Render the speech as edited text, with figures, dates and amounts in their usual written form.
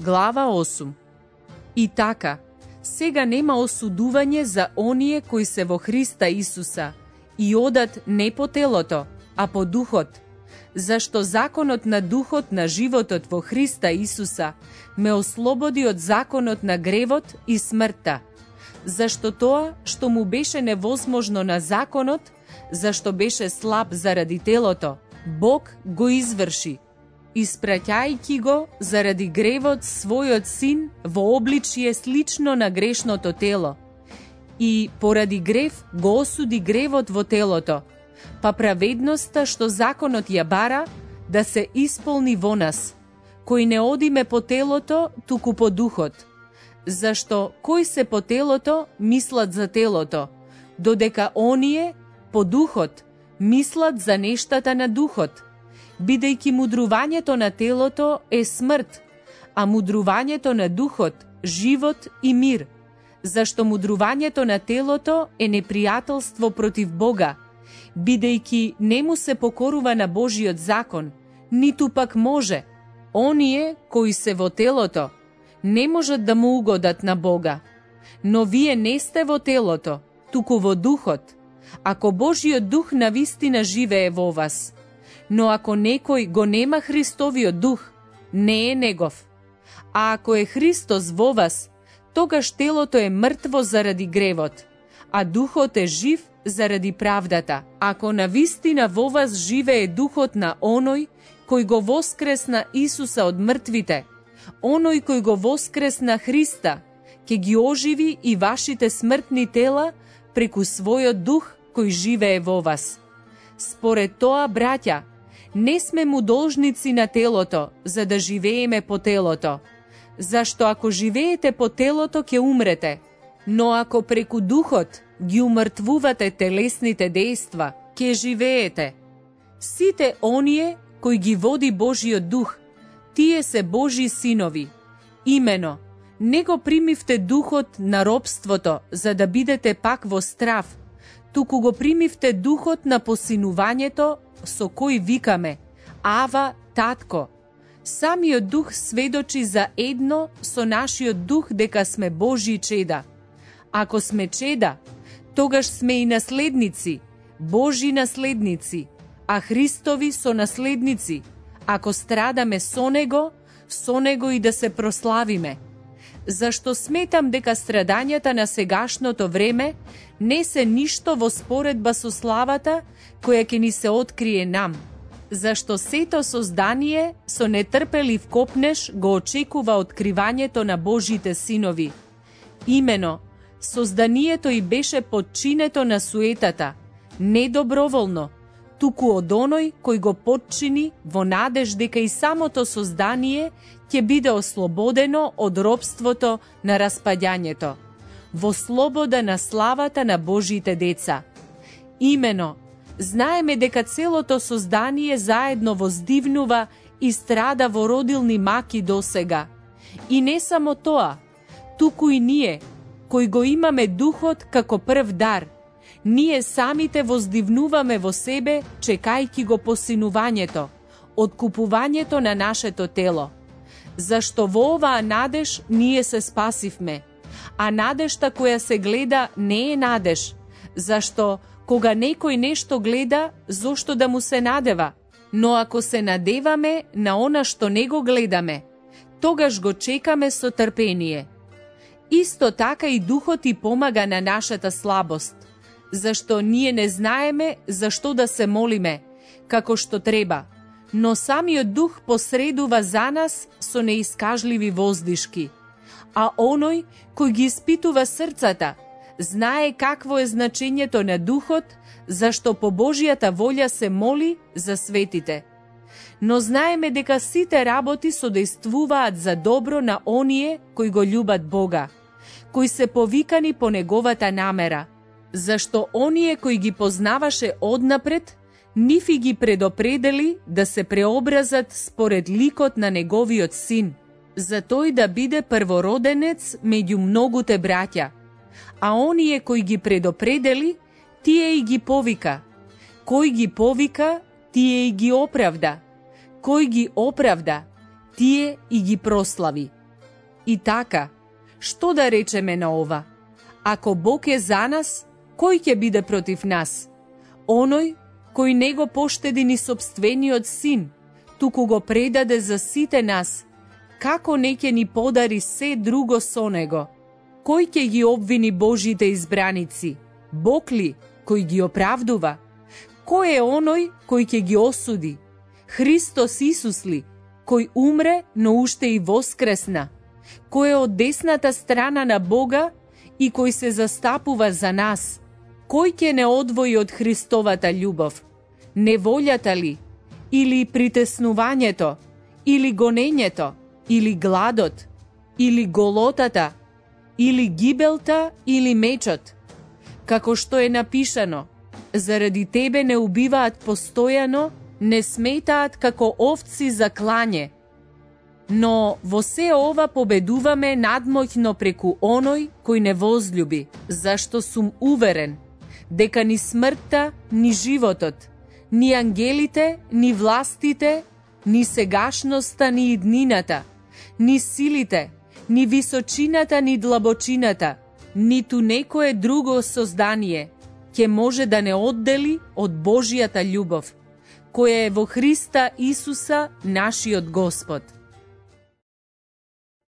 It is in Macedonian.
Глава 8. И така, сега нема осудување за оние кои се во Христа Исуса и одат не по телото, а по духот, зашто законот на духот на животот во Христа Исуса ме ослободи од законот на гревот и смртта, зашто тоа што му беше невозможно на законот, зашто беше слаб заради телото, Бог го изврши, испраќајќи го заради гревот својот син во обличие слично на грешното тело, и поради грев го осуди гревот во телото, па праведноста што законот ја бара да се исполни во нас, кои не одиме по телото, туку по духот. Зашто кои се по телото мислат за телото, додека оние по духот мислат за нештата на духот, бидејќи мудрувањето на телото е смрт, а мудрувањето на духот живот и мир, зашто мудрувањето на телото е непријателство против Бога, бидејќи не му се покорува на Божиот закон, ниту пак може. Оние кои се во телото не можат да му угодат на Бога. Но вие не сте во телото, туку во духот, ако Божиот дух навистина живее во вас. Но ако некој го нема Христовиот дух, не е негов. А ако е Христос во вас, тогаш телото е мртво заради гревот, а духот е жив заради правдата. Ако навистина во вас живее духот на оној кој го воскресна Исуса од мртвите, оној кој го воскресна Христа, ќе ги оживи и вашите смртни тела преку својот дух кој живее во вас. Според тоа, браќа, не сме му должници на телото, за да живееме по телото. Зашто ако живеете по телото, ќе умрете. Но ако преку духот ги умртвувате телесните дејства, ќе живеете. Сите оние кои ги води Божиот дух, тие се Божи синови. Имено, не го примивте духот на робството, за да бидете пак во страв, туку го примивте духот на посинувањето, со кој викаме: Ава, татко. Самиот дух сведочи за едно со нашиот дух дека сме Божји чеда. Ако сме чеда, тогаш сме и наследници, Божји наследници, а Христови сонаследници, ако страдаме со него и да се прославиме. Зашто сметам дека страдањата на сегашното време не се ништо во споредба со славата која ќе ни се открие нам. Зашто сето создание со нетрпелив копнеш го очекува откривањето на Божите синови. Имено, созданието и беше подчинето на суетата, не доброволно, туку од оној кој го подчини во надеж дека и самото создание ќе биде ослободено од робството на распаѓањето, во слобода на славата на Божите деца. Имено, знаеме дека целото создание заедно воздивнува и страда во родилни маки досега. И не само тоа, туку и ние, кои го имаме духот како прв дар, ние самите воздивнуваме во себе, чекајќи го посинувањето, откупувањето на нашето тело. Зашто во оваа надеж ние се спасивме, а надежта која се гледа не е надеж, зашто кога некој нешто гледа, зошто да му се надева? Но ако се надеваме на она што не го гледаме, тогаш го чекаме со трпение. Исто така и духот и помага на нашата слабост, зашто ние не знаеме зашто да се молиме, како што треба, но самиот дух посредува за нас со неискажливи воздишки. А оној кој ги испитува срцата, знае какво е значењето на духот, зашто по Божјата волја се моли за светите. Но знаеме дека сите работи содействуваат за добро на оние кои го љубат Бога, кои се повикани по неговата намера, зашто оние кои ги познаваше однапред, нив и ги предопредели да се преобразат според ликот на неговиот син, за тој да биде првороденец меѓу многуте браќа. А оние кои ги предопредели, тие и ги повика. Кој ги повика, тие и ги оправда. Кој ги оправда, тие и ги прослави. И така, што да речеме на ова? Ако Бог е за нас, кој ќе биде против нас? Оној кој не го поштеди ни сопствениот син, туку го предаде за сите нас, како не ќе ни подари се друго со него? Кој ќе ги обвини Божите избраници? Бог ли, кој ги оправдува? Кој е оној кој ќе ги осуди? Христос Исус ли, кој умре, но уште и воскресна? Кој е од десната страна на Бога и кој се застапува за нас? Кој ќе не одвои од Христовата љубов? Неволјата ли? Или притеснувањето? Или гонењето? Или гладот? Или голотата? Или гибелта? Или мечот? Како што е напишано, заради тебе не убиваат постојано, не сметаат како овци за клање. Но во се ова победуваме надмоќно преку оној кој не возлюби, зашто сум уверен дека ни смртта, ни животот, ни ангелите, ни властите, ни сегашноста, ни иднината, ни силите, ни височината, ни длабочината, ниту некое друго создание ќе може да не оддели од Божјата љубов, која е во Христа Исуса, нашиот Господ.